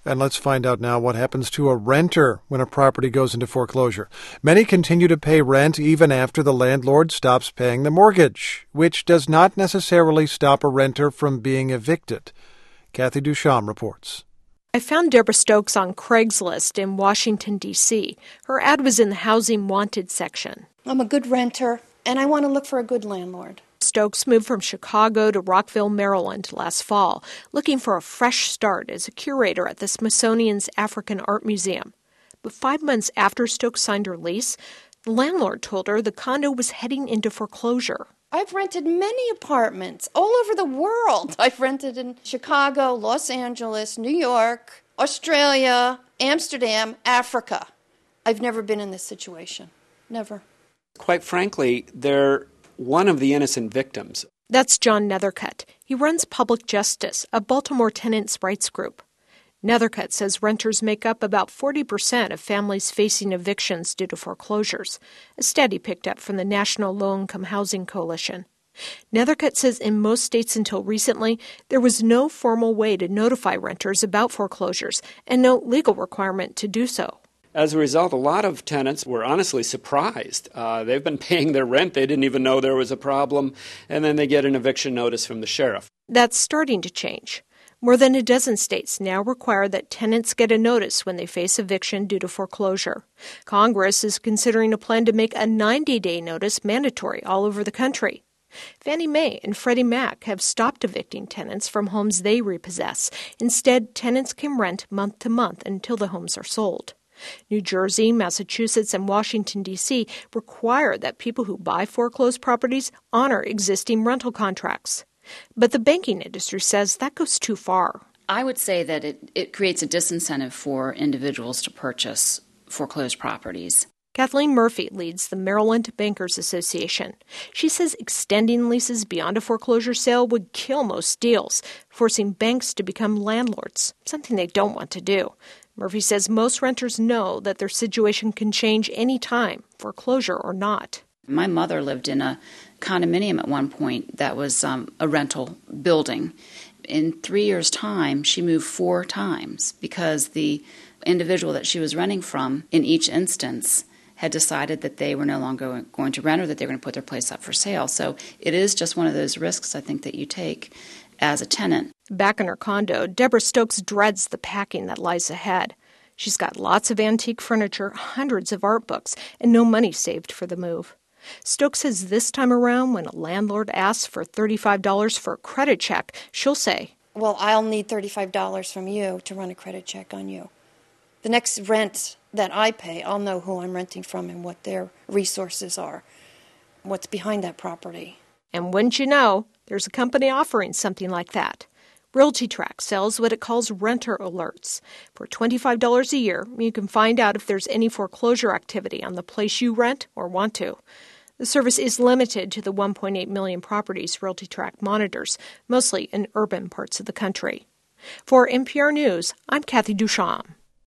And let's find out now what happens to a renter when a property goes into foreclosure. Many continue to pay rent even after the landlord stops paying the mortgage, which does not necessarily stop a renter from being evicted. Kathy Ducharme reports. I found Deborah Stokes on Craigslist in Washington, D.C. Her ad was in the Housing Wanted section. I'm a good renter, and I want to look for a good landlord. Stokes moved from Chicago to Rockville, Maryland last fall, looking for a fresh start as a curator at the Smithsonian's African Art Museum. But 5 months after Stokes signed her lease, the landlord told her the condo was heading into foreclosure. I've rented many apartments all over the world. I've rented in Chicago, Los Angeles, New York, Australia, Amsterdam, Africa. I've never been in this situation. Never. Quite frankly, they're one of the innocent victims. That's John Nethercutt. He runs Public Justice, a Baltimore tenants' rights group. Nethercutt says renters make up about 40% of families facing evictions due to foreclosures, a stat he picked up from the National Low-Income Housing Coalition. Nethercutt says in most states until recently, there was no formal way to notify renters about foreclosures and no legal requirement to do so. As a result, a lot of tenants were honestly surprised. They've been paying their rent. They didn't even know there was a problem. And then they get an eviction notice from the sheriff. That's starting to change. More than a dozen states now require that tenants get a notice when they face eviction due to foreclosure. Congress is considering a plan to make a 90-day notice mandatory all over the country. Fannie Mae and Freddie Mac have stopped evicting tenants from homes they repossess. Instead, tenants can rent month to month until the homes are sold. New Jersey, Massachusetts, and Washington, D.C. require that people who buy foreclosed properties honor existing rental contracts. But the banking industry says that goes too far. I would say that it creates a disincentive for individuals to purchase foreclosed properties. Kathleen Murphy leads the Maryland Bankers Association. She says extending leases beyond a foreclosure sale would kill most deals, forcing banks to become landlords, something they don't want to do. Murphy says most renters know that their situation can change any time, foreclosure or not. My mother lived in a condominium at one point that was a rental building. In 3 years' time, she moved 4 times because the individual that she was renting from, in each instance, had decided that they were no longer going to rent or that they were going to put their place up for sale. So it is just one of those risks, I think, that you take as a tenant. Back in her condo, Deborah Stokes dreads the packing that lies ahead. She's got lots of antique furniture, hundreds of art books, and no money saved for the move. Stokes says this time around, when a landlord asks for $35 for a credit check, she'll say, "Well, I'll need $35 from you to run a credit check on you. The next rent that I pay, I'll know who I'm renting from and what their resources are, what's behind that property." And wouldn't you know, there's a company offering something like that. RealtyTrack sells what it calls renter alerts. For $25 a year, you can find out if there's any foreclosure activity on the place you rent or want to. The service is limited to the 1.8 million properties RealtyTrack monitors, mostly in urban parts of the country. For NPR News, I'm Kathy Ducharme.